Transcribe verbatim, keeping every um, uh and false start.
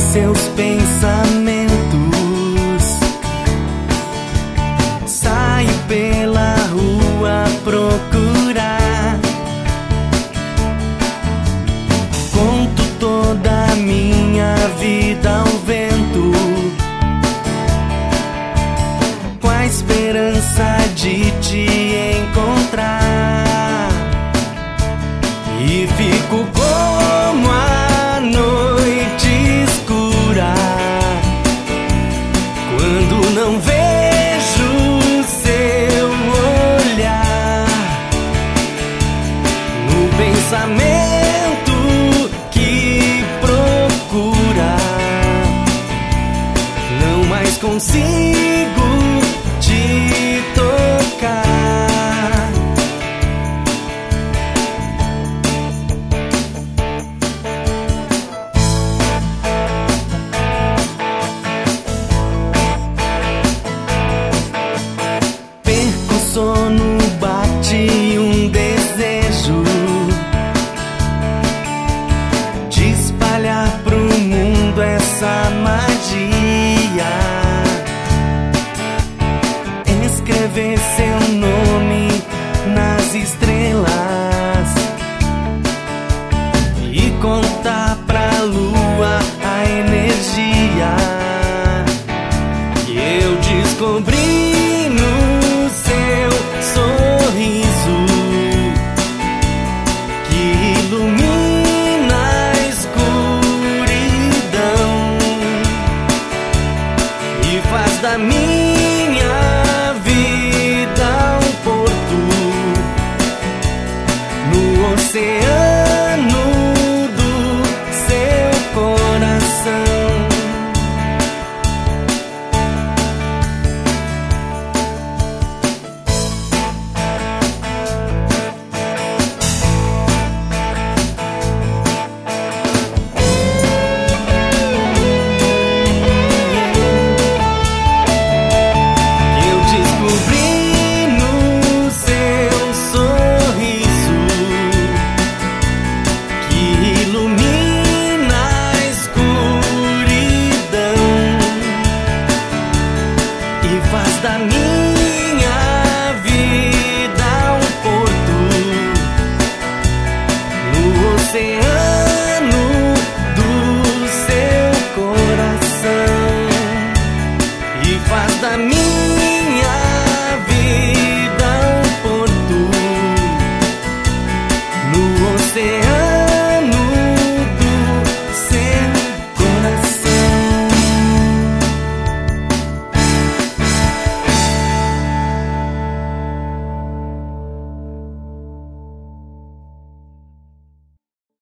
seus pensamentos. Saio pela rua procurar, conto toda a minha vida ao vento, com a esperança de te encontrar. E fico como a noite escura, quando não vejo seu olhar, no pensamento que procura, não mais consigo te tocar. Perco o sono, bate um desejo de espalhar pro mundo essa magia, escrever seu nome nas estrelas e contar